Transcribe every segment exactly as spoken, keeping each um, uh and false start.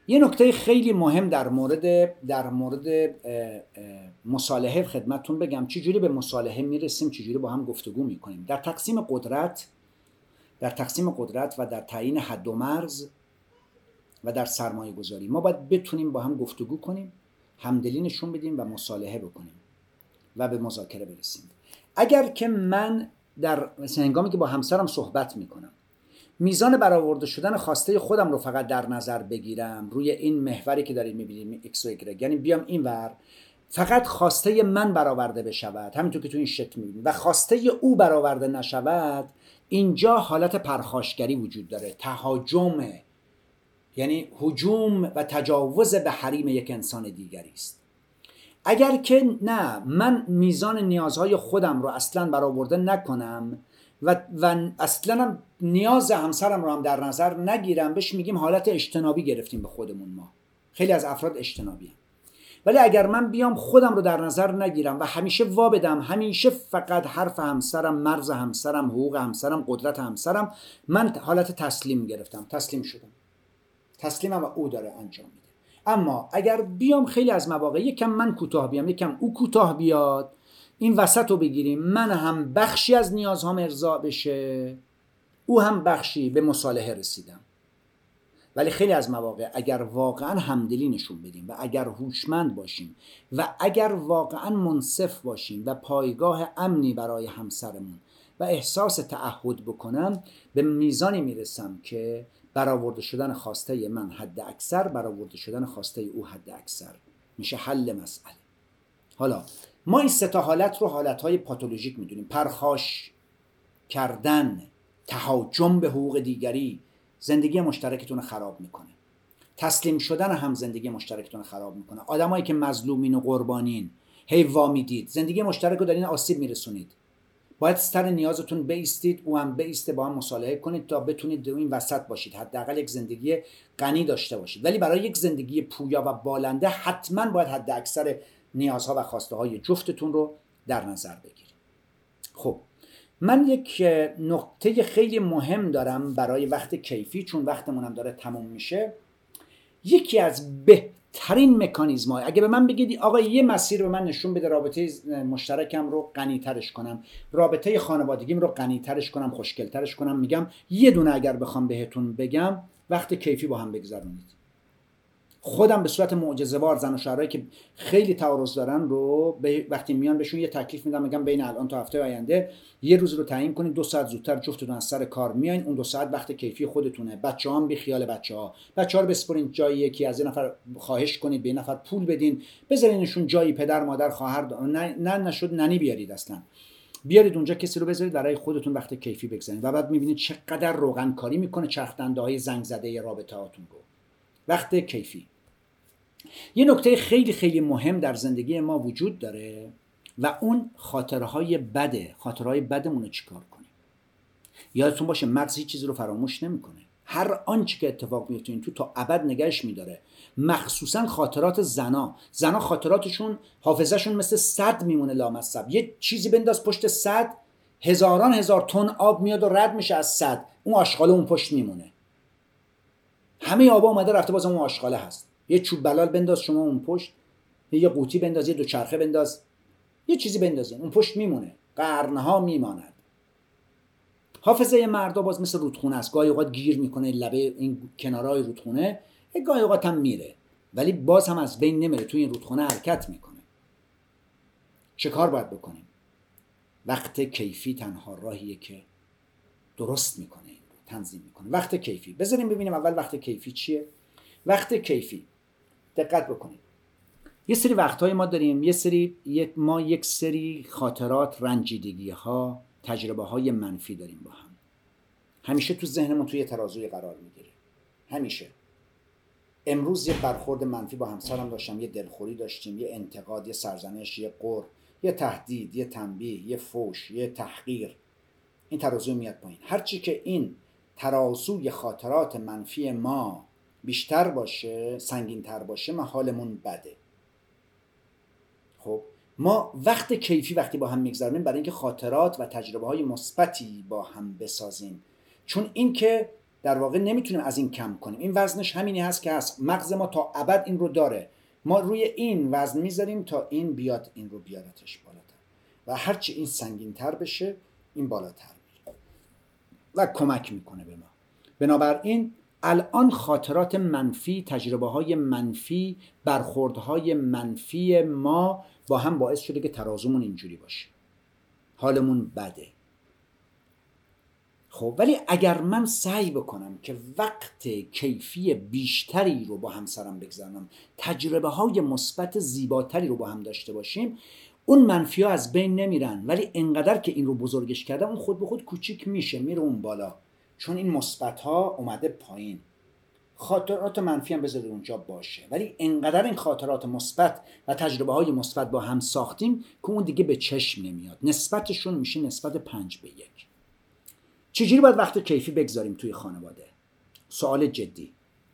یه نکته خیلی مهم در مورد در مورد مصالحه خدمتتون بگم، چجوری به مصالحه میرسیم، چجوری با هم گفتگو میکنیم. در تقسیم قدرت در تقسیم قدرت و در تعیین حد و مرز و در سرمایه گذاری ما باید بتونیم با هم گفتگو کنیم، همدلی نشون بدیم و مصالحه بکنیم و به مذاکره برسیم. اگر که من در مثلا هنگامی که با همسرم صحبت میکنم میزان برآورده شدن خواسته خودم رو فقط در نظر بگیرم روی این محوری که دارید میبینید ایکس و ایگرگ، یعنی بیام اینور فقط خواسته من برآورده بشود همینطور که تو این شکل میبینید و خواسته او برآورده نشود، اینجا حالت پرخاشگری وجود داره، تهاجم، یعنی هجوم و تجاوز به حریم یک انسان دیگری است. اگر که نه، من میزان نیازهای خودم رو اصلا برآورده نکنم و, و اصلا هم نیاز همسرم رو هم در نظر نگیرم، بهش میگیم حالت اجتنابی گرفتیم به خودمون. ما خیلی از افراد اجتنابی هم. ولی اگر من بیام خودم رو در نظر نگیرم و همیشه وا بدم، همیشه فقط حرف همسرم، مرز همسرم، حقوق همسرم، قدرت همسرم، من حالت تسلیم گرفتم، تسلیم شدم، تسلیمم و او داره انجام میده. اما اگر بیام خیلی از مواقع یکم من کوتاه بیام، یکم او کوتاه بیاد، این وسط رو بگیریم، من هم بخشی از نیازهام ارضا بشه، او هم بخشی، به مصالحه رسیدم. ولی خیلی از مواقع اگر واقعا همدلی نشون بدیم و اگر هوشمند باشیم و اگر واقعا منصف باشیم و پایگاه امنی برای همسرمون و احساس تعهد بکنم، به میزانی میرسم که برآورده شدن خواسته من حد اکثر، برآورده شدن خواسته او حد اکثر میشه حل مسئله. حالا ما این سه تا حالت رو حالتهای پاتولوژیک میدونیم: پرخاش کردن، تهاجم به حقوق دیگری زندگی مشترکتون رو خراب میکنه. تسلیم شدن هم زندگی مشترکتون رو خراب میکنه. آدمایی که مظلومین و قربانین، هی وا میدید، زندگی مشترک رو دارین آسیب میرسونید. باید سر نیازتون بیستید، او هم بیسته، با هم مصالحه کنید تا بتونید در این وسط باشید، حداقل یک زندگی غنی داشته باشید. ولی برای یک زندگی پویا و بالنده حتما باید حد اکثر نیازها و خواسته های جفتتون رو در نظر بگیرید. خب من یک نکته خیلی مهم دارم برای وقت کیفی، چون وقتمونم داره تموم میشه. یکی از بهترین مکانیزم های، اگه به من بگید آقا یه مسیر به من نشون بده رابطه مشترکم رو غنی ترش کنم، رابطه خانوادگیم رو غنی ترش کنم، خوشگل ترش کنم، میگم یه دونه اگر بخوام بهتون بگم، وقت کیفی با هم بگذرونید. خودم به صورت معجزه‌وار زن و شوهرایی که خیلی تعارض دارن رو وقتی میان بهشون یه تکلیف میدم، میگم بین الان تا هفته آینده یه روز رو تعیین کنید، دو ساعت زودتر جفتتون از سر کار میایین، اون دو ساعت وقت کیفی خودتونه. بچه‌ها هم بی خیال بچه‌ها، بچه‌ها رو بسپرین جایی، یکی از این نفر خواهش کنید به این نفر پول بدین، بذارینشون جایی، پدر مادر خواهر، نه نه نشد ننی بیارید، اصلا بیارید اونجا کسی رو بذارید برای خودتون وقت کیفی بگذارید و بعد میبینید چقدر روغن کاری میکنه چرخدنده‌های زنگ زده رابطه هاتون رو. وقت کیفی. یه نکته خیلی خیلی مهم در زندگی ما وجود داره و اون خاطرهای بده. خاطرهای بدمون رو چیکار کنیم؟ یادتون باشه مغز هیچ چیزی رو فراموش نمیکنه. هر آنچه که اتفاق میفته این تو تا ابد نگهش میداره. مخصوصا خاطرات زنا. زنا خاطراتشون، حافظهشون مثل سد میمونه لامصب. یه چیزی بنداز پشت سد، هزاران هزار تن آب میاد و رد میشه از سد، اون آشغاله اون پشت میمونه. همه آبا اومده رفته، بازم اون آشغاله هست. یه چوب بلال بنداز شما اون پشت، یه قوطی بنداز، یه دوچرخه بنداز، یه چیزی بندازین، اون پشت میمونه، قرنها میماند. حافظه مردا باز مثل رودخونه است، گاهی اوقات گیر میکنه لبه این کنارهای رودخونه، گاهی اوقات هم میره، ولی باز هم از بین نمیره، توی این رودخونه حرکت میکنه. چه کار باید بکنیم؟ وقت کیفی تنها راهیه که درست میکنه، این رو تنظیم میکنه. وقت کیفی، بذاریم ببینیم اول وقت کیفی چیه. وقت کیفی، دقت بکنید، یه سری وقتهای ما داریم، یه سری یک ما یک سری خاطرات، رنجیدگی ها، تجربه های منفی داریم با هم. همیشه تو ذهنمون توی ترازوی قرار میگیره. همیشه. امروز یه برخورد منفی با همسرم داشتم، یه دلخوری داشتیم، یه انتقاد، یه سرزنش، یه غر، یه تهدید، یه تنبیه، یه فوش، یه تحقیر. این ترازو میاد پایین. هرچی که این ترازوی خاطرات منفی ما بیشتر باشه، سنگین تر باشه، ما حالمون بده. خب ما وقت کیفی وقتی با هم میگذرونیم برای اینکه خاطرات و تجربه های مثبتی با هم بسازیم، چون این که در واقع نمیتونیم از این کم کنیم. این وزنش همینی هست که هست. مغز ما تا ابد این رو داره. ما روی این وزن میذاریم تا این بیاد، این رو بیارتش بالاتر و هرچی این سنگین تر بشه این بالاتر میره و کمک میکنه به ما. بنابراین الان خاطرات منفی، تجربه های منفی، برخوردهای منفی ما با هم باعث شده که ترازومون اینجوری باشه، حالمون بده. خب ولی اگر من سعی بکنم که وقت کیفی بیشتری رو با همسرم بگذرونم، تجربه های مثبت زیباتری رو با هم داشته باشیم، اون منفی ها از بین نمیرن، ولی انقدر که این رو بزرگش کردم اون خود به خود کوچیک میشه، میره اون بالا، چون این مثبت ها اومده پایین. خاطرات منفی هم بذارید اونجا باشه، ولی انقدر این خاطرات مثبت و تجربه های مثبت با هم ساختیم که اون دیگه به چشم نمیاد. نسبتشون میشه نسبت پنج به یک. چجوری باید وقت کیفی بگذاریم توی خانواده؟ سوال جدی.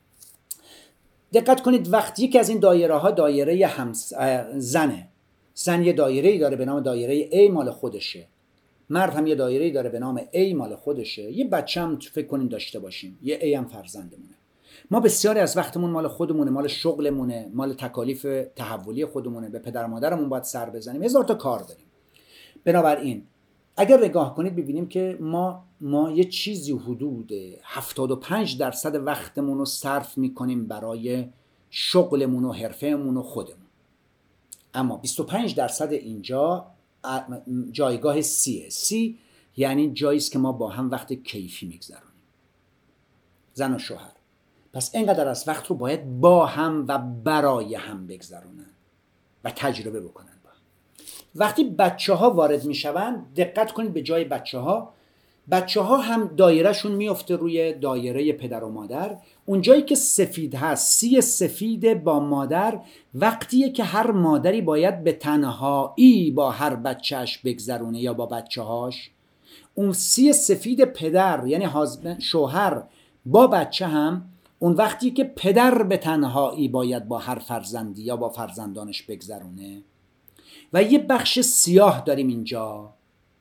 دقت کنید، وقتی که از این دایره ها دایره همس... زنه، زن یه دایره ای داره به نام دایره A مال خودشه، مرد هم یه دایره ای داره به نام A مال خودشه، یه بچه هم فکر کنیم داشته باشیم، یه A هم فرزندمونه. ما بسیاری از وقتمون مال خودمونه، مال شغلمونه، مال تکالیف تحولی خودمونه، به پدر مادرمون باید سر بزنیم، هزار تا کار داریم. بنابراین اگر نگاه کنید ببینیم که ما ما یه چیزی حدود هفتاد و پنج درصد وقتمون رو صرف میکنیم برای شغلمون و حرفهمون و خودمون، اما بیست و پنج درصد اینجا جایگاه سیه. سی یعنی جایی است که ما با هم وقت کیفی میگذرونیم، زن و شوهر. پس اینقدر از وقت رو باید با هم و برای هم بگذرونن و تجربه بکنن. وقتی بچه ها وارد می شوند، دقت کنید به جای بچه ها بچه ها هم دایرهشون میفته روی دایره پدر و مادر. اون جایی که سفید هست، سی سفید با مادر، وقتیه که هر مادری باید به تنهایی با هر بچهش بگذرونه یا با بچه هاش. اون سی سفید پدر یعنی شوهر با بچه هم اون وقتی که پدر به تنهایی باید با هر فرزندی یا با فرزندانش بگذرونه. و یه بخش سیاه داریم اینجا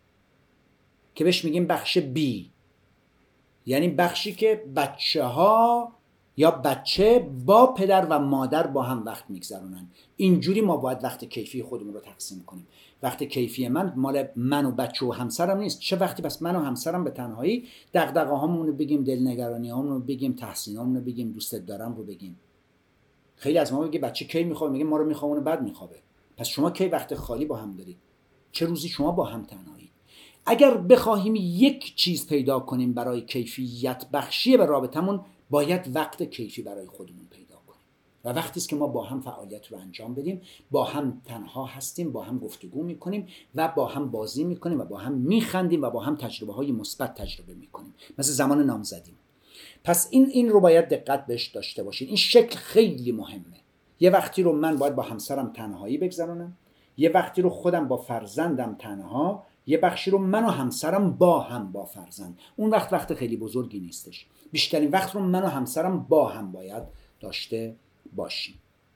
که بهش میگیم بخش بی، یعنی بخشی که بچه ها یا بچه با پدر و مادر با هم وقت میگذرونن. اینجوری ما باید وقت کیفی خودمون رو تقسیم کنیم. وقت کیفی من مال من و بچه و همسرم نیست. چه وقتی بس من و همسرم به تنهایی دغدغه هامون رو بگیم، دلنگرانی هامون رو بگیم، تحسین هامون رو بگیم، دوستت دارم رو بگیم. خیلی از ما میگه بچه کی میخوابه، میگه ما رو میخوابونه بعد میخوابه. پس شما کی وقت خالی با هم دارید؟ چه روزی شما با هم تنهایید؟ اگر بخواهیم یک چیز پیدا کنیم برای کیفیت بخشی به رابطمون، باید وقت کیفی برای خودمون پیدا کنیم و وقتی است که ما با هم فعالیت رو انجام بدیم، با هم تنها هستیم، با هم گفتگو میکنیم و با هم بازی میکنیم و با هم میخندیم و با هم تجربه های مثبت تجربه میکنیم، مثل زمان نامزدیم. پس این این رو باید دقت بهش داشته باشین. این شکل خیلی مهمه. یه وقتی رو من باید با همسرم تنهایی بگذرونم، یه وقتی رو خودم با فرزندم تنها، یه بخشی رو من و همسرم با هم با فرزند. اون وقت وقت خیلی بزرگی نیستش. بیشترین وقت رو من و همسرم با هم باید داشته باشیم.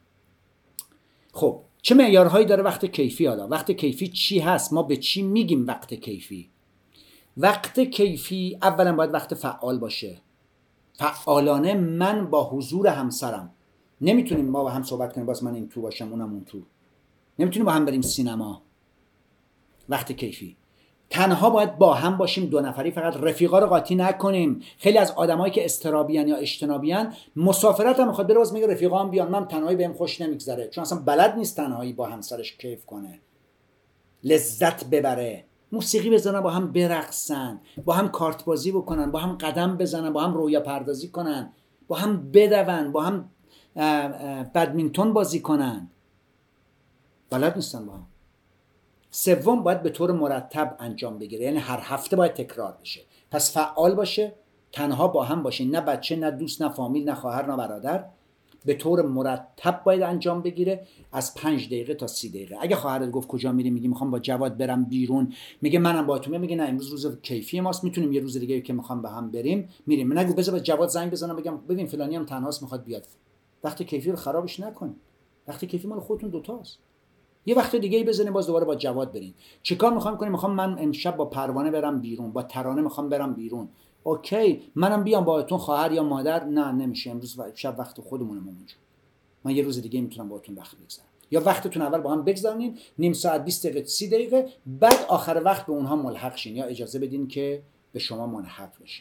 خب چه معیارهایی داره وقت کیفی؟ حالا وقت کیفی چی هست؟ ما به چی میگیم وقت کیفی؟ وقت کیفی اولا باید وقت فعال باشه، فعالانه. من با حضور همسرم نمیتونیم ما با هم صحبت کنیم باز من این تو باشم اونم اون تو، نمیتونیم با هم بریم سینما. وقت کیفی تنها باید با هم باشیم، دو نفری فقط. رفیقا رو قاطی نکنیم. خیلی از آدمایی که استرابیان یا اجتنابیان مسافرت هم میخواد بره باز میگه رفیقا هم بیان، من تنهایی بهم خوش نمیگذره، چون اصلا بلد نیست تنهایی با همسرش کیف کنه، لذت ببره. موسیقی بزنن، با هم برقصن، با هم کارت بازی بکنن، با هم قدم بزنن، با هم رویا پردازی کنن، با هم بدون، با هم بدمینتون بازی کنن. بلد نیستن با هم. سوم باید به طور مرتب انجام بگیره، یعنی هر هفته باید تکرار بشه. پس فعال باشه، تنها با هم باشه، نه بچه، نه دوست، نه فامیل، نه خواهر، نه برادر. به طور مرتب باید انجام بگیره، از پنج دقیقه تا سی دقیقه. اگه خواهرت گفت کجا میری، میگی میخوام با جواد برم بیرون، میگه منم باهاتون، میگه نه امروز روز کیفی ماست، میتونیم یه روز دیگه که میخوام با هم بریم میریم. نگو بذار جواد زنگ بزنم بگم ببین فلانی هم تنهاست میخواد بیاد. وقت کیفی رو خرابش نکن. وقت کیفی مال خودتون دوتاست. یه وقت دیگه ای بزنین باز دوباره با جواد برین. چیکار میخوام کنیم؟ میخوام من امشب با پروانه برم بیرون، با ترانه میخوام برم بیرون. اوکی منم بیام باهاتون خواهر یا مادر؟ نه نمیشه، امروز شب وقت خودمونم اونجا، من یه روز دیگه میتونم باهاتون وقت بگذرونم. یا وقتتون اول با هم بگذارونین، نیم ساعت بیست دقیقه سی دقیقه، بعد آخر وقت به اونها ملحق شین یا اجازه بدین که به شما ملحق بشین.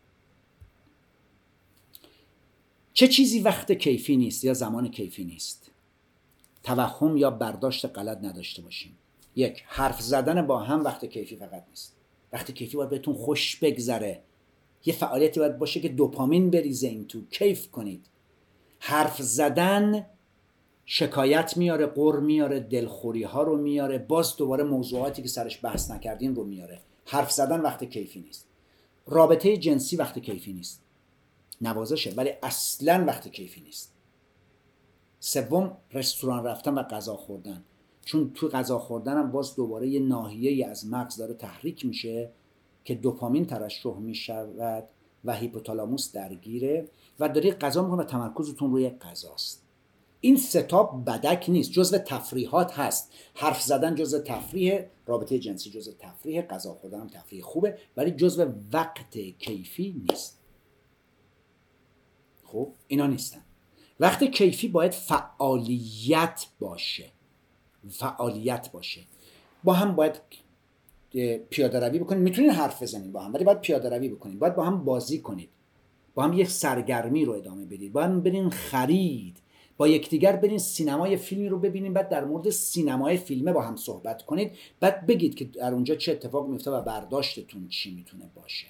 چه چیزی وقت کیفی نیست یا زمان کیفی نیست؟ توهم یا برداشت غلط نداشته باشیم. یک، حرف زدن با هم وقت کیفی فقط نیست. وقت کیفی باید بهتون خوش بگذره، یه فعالیتی باید باشه که دوپامین بریزه این تو، کیف کنید. حرف زدن شکایت میاره، غر میاره، دلخوری ها رو میاره، باز دوباره موضوعاتی که سرش بحث نکردین رو میاره. حرف زدن وقت کیفی نیست. رابطه جنسی وقت کیفی نیست، نوازشه ولی اصلا وقت کیفی نیست. سوم، رستوران رفتن و غذا خوردن، چون تو غذا خوردن هم باز دوباره یه ناحیه‌ای از مغز داره تحریک میشه که دوپامین ترشح میشود و هیپوتالاموس درگیره و داری غذا میکنی و تمرکزتون روی غذاست. این ستاب بدک نیست، جزء تفریحات هست. حرف زدن جزء تفریح، رابطه جنسی جزء تفریح، غذا خوردن هم تفریح خوبه ولی جزء وقت کیفی نیست. خب اینا نیستن. وقت کیفی باید فعالیت باشه، فعالیت باشه. با هم باید پیاده روی بکنید، میتونید حرف بزنید با هم ولی باید پیاده روی بکنید، باید با هم بازی کنید، با هم یک سرگرمی رو ادامه بدید، با هم برین خرید، با یکدیگر برین سینمای فیلمی رو ببینید، بعد در مورد سینمای فیلمه با هم صحبت کنید، بعد بگید که در اونجا چه اتفاق میفته و برداشتتون چی میتونه باشه.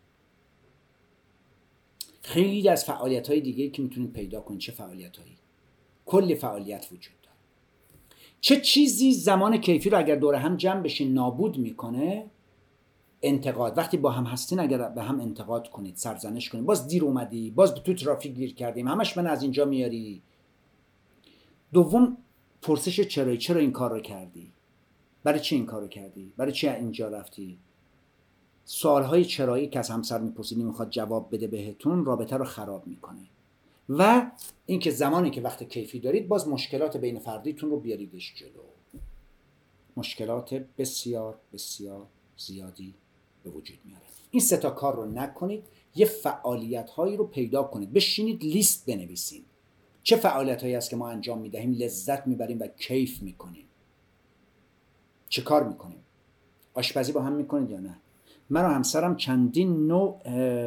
خیلی از فعالیت‌های دیگه که میتونید پیدا کنید. چه فعالیت‌هایی؟ کلی فعالیت وجود داره. چه چیزی زمان کیفی رو اگر دور هم جمع بشین نابود میکنه؟ انتقاد. وقتی با هم هستین اگر به هم انتقاد کنید، سرزنش کنید، باز دیر اومدی، باز تو ترافیک گیر کردیم، همش من از اینجا میاری. دوم، پرسش چرایی، چرا این کار رو کردی؟ برای چی این کار رو کردی؟ برای چی اینجا رفتی؟ سوالهای چرایی که از همسر میپرسید نمیخواد جواب بده بهتون، رابطه رو خراب میکنه. و اینکه زمانی که وقت کیفی دارید باز مشکلات بین فردیتون رو بیاریدش جلو، مشکلات بسیار بسیار زیادی به وجود میاره. این سه تا کار رو نکنید، یه فعالیت هایی رو پیدا کنید، بشینید لیست بنویسید چه فعالیت هایی است که ما انجام میدهیم، لذت میبریم و کیف میکنیم. چه کار میکنیم؟ آشپزی با هم میکنید یا نه؟ من و همسرم چندین نوع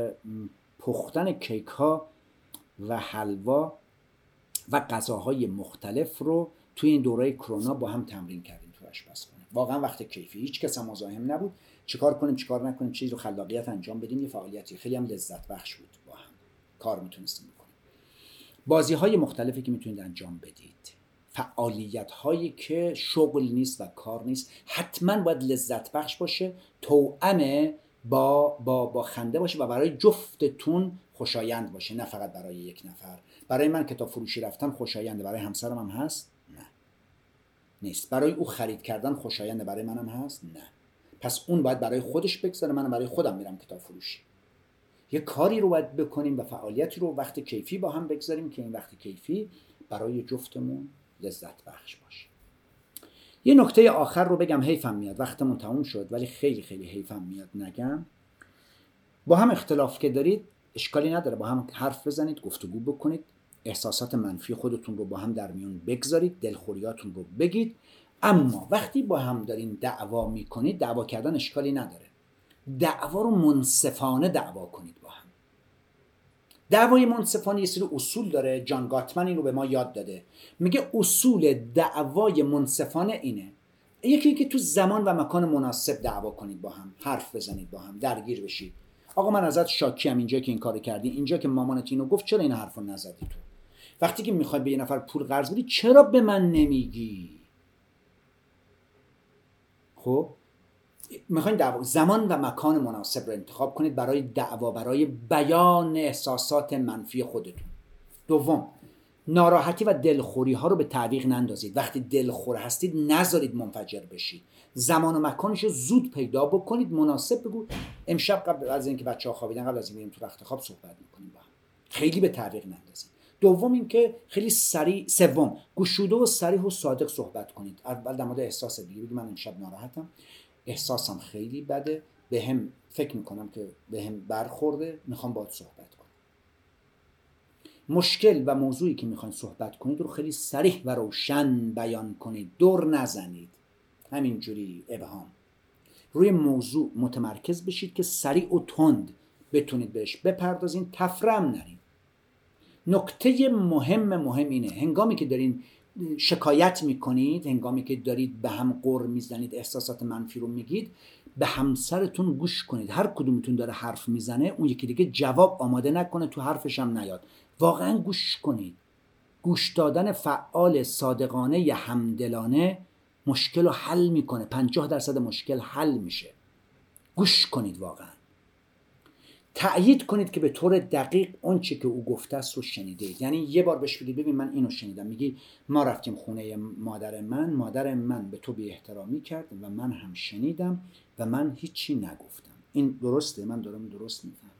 پختن کیک ها و حلوا و غذاهای مختلف رو توی این دوره کرونا با هم تمرین کردیم تو آشپزخونه. واقعا وقت کیفی، هیچ کس هم مزاحم نبود. چیکار کنیم چیکار نکنیم، چیزی رو خلاقیت انجام بدیم، یه فعالیتی خیلی هم لذت بخش بود، با هم کار میتونستیم بکنیم. بازی های مختلفی که میتونید انجام بدید، فعالیت هایی که شغل نیست و کار نیست، حتما باید لذت بخش باشه، توأم با با با خنده باشه و برای جفتتون خوشایند باشه، نه فقط برای یک نفر. برای من کتاب فروشی رفتن خوشاینده، برای همسرم هم هست؟ نه نیست. برای او خرید کردن خوشاینده، برای منم هست؟ نه. پس اون باید برای خودش بگذاره، منم برای خودم میرم کتاب فروشی. یه کاری رو باید بکنیم و فعالیتی رو وقت کیفی با هم بگذاریم که این وقت کیفی برای جفتمون لذت بخش باشه. یه نکته آخر رو بگم، حیفم میاد وقتمون تموم شد ولی خیلی خیلی حیفم میاد نگم. با هم اختلاف که دارید اشکالی نداره، با هم حرف بزنید، گفتگو بکنید، احساسات منفی خودتون رو با هم در میون بگذارید، دلخوریاتون رو بگید. اما وقتی با هم دارین دعوا میکنید، دعوا کردن اشکالی نداره، دعوا رو منصفانه دعوا کنید با هم. دعوای منصفانه یه سری اصول داره، جان گاتمن این رو به ما یاد داده، میگه اصول دعوای منصفانه اینه: یکی اینکه تو زمان و مکان مناسب دعوا کنید با هم، حرف بزنید با هم، درگیر بشید. آقا من ازت شاکیم اینجا که این کارو کردی، اینجا که مامانت اینو گفت چرا این حرفو نزدی تو؟ وقتی که میخوای به یه نفر پول قرض بدی چرا به من نمیگی؟ خب میخواین دعوا، زمان و مکان مناسب رو انتخاب کنید برای دعوا، برای بیان احساسات منفی خودتون. دوم، ناراحتی و دلخوری ها رو به تعویق نندازید. وقتی دلخور هستید نذارید منفجر بشید، زمان و مکانش رو زود پیدا بکنید، مناسب بگو. امشب قبل از اینکه بچه‌ها خوابیدن، قبل از اینکه بریم تو رخت خواب صحبت میکنیم با هم. خیلی به تعویق نندازید. دوم اینکه خیلی سریع. سوم، گشوده و صریح و صادق صحبت کنید. اول در مورد احساس دیگه بگید من امشب ناراحتم، احساسم خیلی بده، به هم فکر میکنم که به هم برخورده، میخوام باهات صحبت کنم. مشکل و موضوعی که میخواین صحبت کنید رو خیلی صریح و روشن بیان کنید، دور نزنید، همینجوری ابهام. روی موضوع متمرکز بشید که سریع و تند بتونید بهش بپردازین، تفرم نرید. نکته مهم مهم اینه هنگامی که دارین شکایت میکنید، هنگامی که دارید به هم قر میزنید، احساسات منفی رو میگید، به همسرتون گوش کنید. هر کدومتون داره حرف میزنه اون یکی دیگه جواب آماده نکنه، تو حرفش هم نیاد. واقعا گوش کنید. گوش دادن فعال، صادقانه یا همدلانه مشکل رو حل میکنه. پنجاه درصد مشکل حل میشه. گوش کنید، واقعا تأیید کنید که به طور دقیق اون چی که او گفته است رو شنیدید. یعنی یه بار بهش بگید ببین من اینو شنیدم، میگی ما رفتیم خونه مادر من، مادر من به تو بی احترامی کرد و من هم شنیدم و من هیچی نگفتم. این درسته؟ من دارم درست میفهمم؟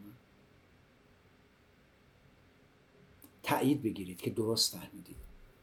تأیید بگیرید که درست فهمیدید.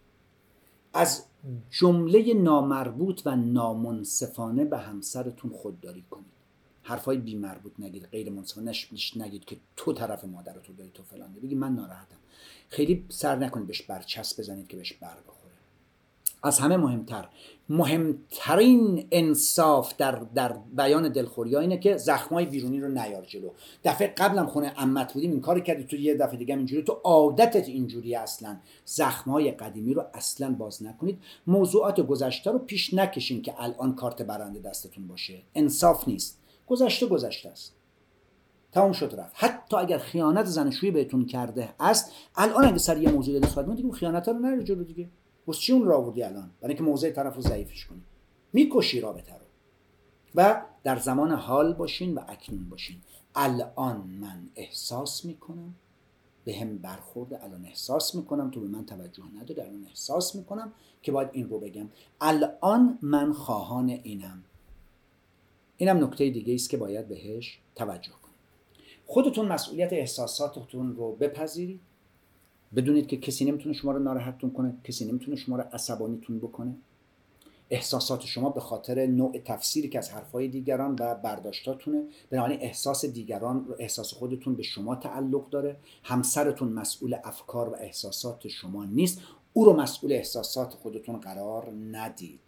از جمله نامربوط و نامنصفانه به همسرتون خودداری کنید. حرفای بی مربوط نگید، غیر منصفانه نگید که تو طرف مادرتو داری، تو فلان. بگید من ناراحتم. خیلی سر نکنید بهش برچسب بزنید که بهش بر بخوره. از همه مهمتر، مهمترین انصاف در در بیان دلخوری‌ها اینه که زخمای بیرونی رو نیار جلو. دفعه قبلم خونه عمت بودیم این کارو کردی، تو یه دفعه دیگه هم اینجوری، تو عادتت اینجوری. اصلا زخمای قدیمی رو اصلا باز نکنید. موضوعات گذشته رو پیش نکشین که الان کارت برنده دستتون باشه. انصاف نیست. گذشته گذشته است، تمام شد رفت. حتی اگر خیانت زناشویی بهتون کرده است، الان اگه سر یه موضوع دلت صحبت اون خیانت رو نره جلو دیگه. واسه چی اون رو آوردی الان؟ برای اینکه موضع طرف رو ضعیفش کنی. میکشی رابطه رو. و در زمان حال باشین و اکنون باشین. الان من احساس میکنم به هم برخورده، الان احساس میکنم تو به من توجه نداری، الان احساس میکنم که باید این رو بگم، الان من خواهان اینم. اینم نکته دیگه است که باید بهش توجه کنید. خودتون مسئولیت احساساتتون رو بپذیرید. بدونید که کسی نمیتونه شما رو ناراحتتون کنه، کسی نمیتونه شما رو عصبانیتون بکنه. احساسات شما به خاطر نوع تفسیری که از حرفای دیگران و برداشتاتونه، بنابراین احساس دیگران رو احساس خودتون به شما تعلق داره. همسرتون مسئول افکار و احساسات شما نیست، او رو مسئول احساسات خودتون قرار ندید.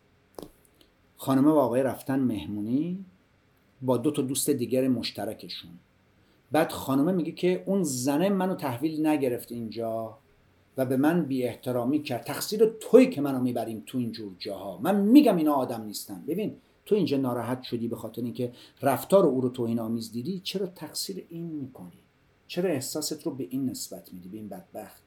خانم و آقای رفتن مهمونی با دو تا دوست دیگر مشترکشون. بعد خانم میگه که اون زنه منو تحویل نگرفت اینجا و به من بی احترامی کرد. تقصیر تویی که منو میبریم تو اینجور جاها. من میگم اینا آدم نیستن. ببین تو اینجا ناراحت شدی به خاطر اینکه رفتار او رو توهین آمیز دیدی، چرا تقصیر این میکنی؟ چرا احساست رو به این نسبت میدی، به این بدبخت؟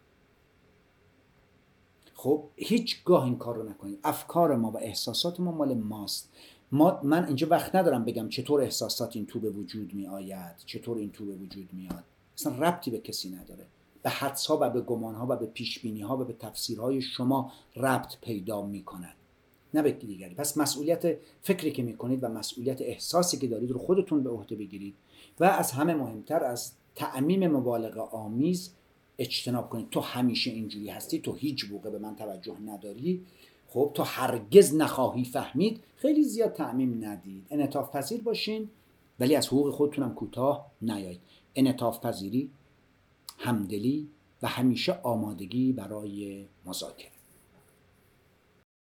خب هیچگاه این کار رو نکنید. افکار ما و احساسات ما مال ماست. ما من اینجا وقت ندارم بگم چطور احساسات این تو به وجود می آید، چطور این تو به وجود میاد. اصلا ربطی به کسی نداره. به حدس‌ها و به گمان‌ها و به پیش‌بینی‌ها و به تفسیرهای شما ربط پیدا می‌کند، نه به دیگری. پس مسئولیت فکری که می‌کنید و مسئولیت احساسی که دارید رو خودتون به عهده بگیرید و از همه مهمتر از تعمیم مبالغه آمیز اجتناب کنید. تو همیشه اینجوری هستی، تو هیچ موقع به من توجه نداری، خب تو هرگز نخواهی فهمید. خیلی زیاد تعمیم ندید. انعطاف پذیر باشین ولی از حقوق خودتون هم کوتاه نیایید. انعطاف پذیری، همدلی و همیشه آمادگی برای مذاکره.